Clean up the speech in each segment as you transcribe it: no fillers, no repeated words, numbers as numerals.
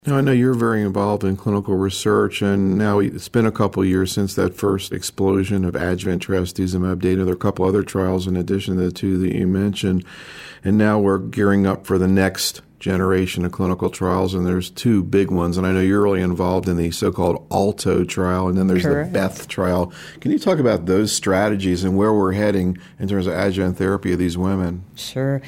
Now, I know you're very involved in clinical research, and now it's been a couple of years since that first explosion of adjuvant trastuzumab data. There are a couple other trials in addition to the two that you mentioned, and now we're gearing up for the next generation of clinical trials, and there's two big ones. And I know you're really involved in the so-called ALTO trial, and then there's the BETH trial. Can you talk about those strategies and where we're heading in terms of adjuvant therapy of these women? Sure.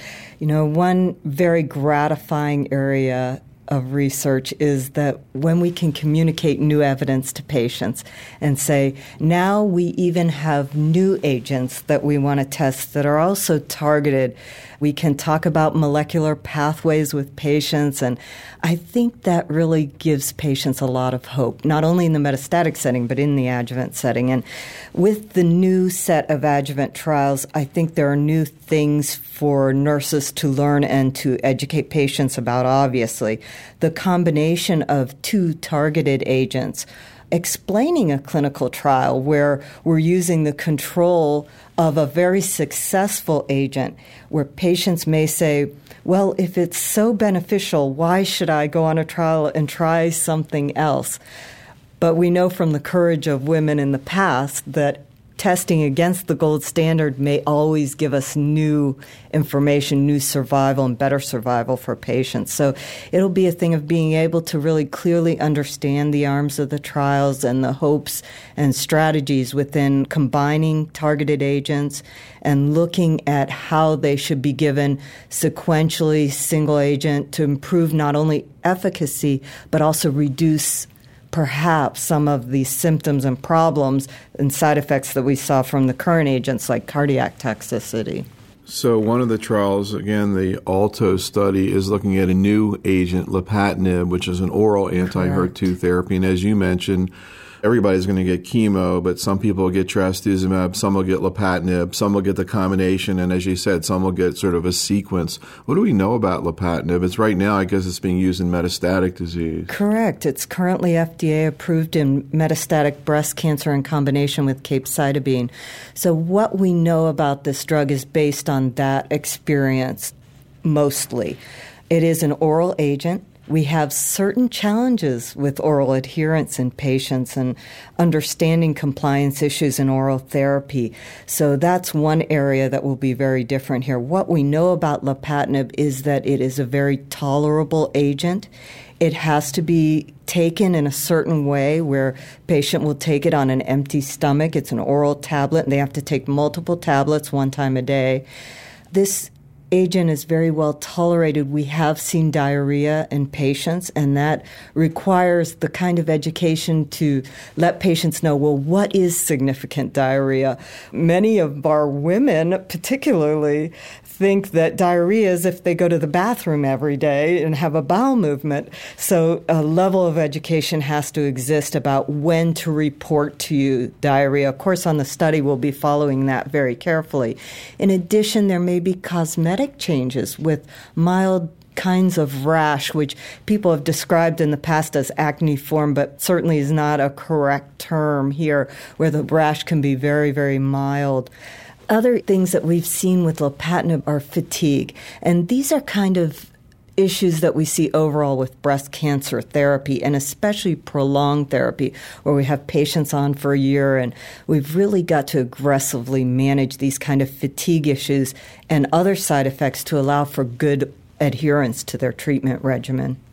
One very gratifying area of research is that when we can communicate new evidence to patients and say, now we even have new agents that we want to test that are also targeted. We can talk about molecular pathways with patients, and I think that really gives patients a lot of hope, not only in the metastatic setting, but in the adjuvant setting. And with the new set of adjuvant trials, I think there are new things for nurses to learn and to educate patients about, obviously. The combination of two targeted agents, explaining a clinical trial where we're using the control of a very successful agent, where patients may say, well, if it's so beneficial, why should I go on a trial and try something else? But we know from the courage of women in the past that testing against the gold standard may always give us new information, new survival, and better survival for patients. So it'll be a thing of being able to really clearly understand the arms of the trials and the hopes and strategies within combining targeted agents and looking at how they should be given sequentially, single agent, to improve not only efficacy, but also reduce perhaps some of the symptoms and problems and side effects that we saw from the current agents like cardiac toxicity. So one of the trials, again, the ALTO study, is looking at a new agent, lapatinib, which is an oral anti-HER2 therapy. And as you mentioned, everybody's going to get chemo, but some people will get trastuzumab, some will get lapatinib, some will get the combination, and as you said, some will get sort of a sequence. What do we know about lapatinib? It's right now, I guess it's being used in metastatic disease. Correct. It's currently FDA approved in metastatic breast cancer in combination with capecitabine. So what we know about this drug is based on that experience mostly. It is an oral agent. We have certain challenges with oral adherence in patients and understanding compliance issues in oral therapy. So that's one area that will be very different here. What we know about lapatinib is that it is a very tolerable agent. It has to be taken in a certain way where patient will take it on an empty stomach. It's an oral tablet, and they have to take multiple tablets one time a day. This agent is very well tolerated. We have seen diarrhea in patients, and that requires the kind of education to let patients know, well, what is significant diarrhea? Many of our women particularly think that diarrhea is if they go to the bathroom every day and have a bowel movement. So a level of education has to exist about when to report to you diarrhea. Of course, on the study, we'll be following that very carefully. In addition, there may be cosmetic changes with mild kinds of rash, which people have described in the past as acneiform, but certainly is not a correct term here, where the rash can be very, very mild. Other things that we've seen with lapatinib are fatigue, and these are kind of issues that we see overall with breast cancer therapy, and especially prolonged therapy, where we have patients on for a year, and we've really got to aggressively manage these kind of fatigue issues and other side effects to allow for good adherence to their treatment regimen.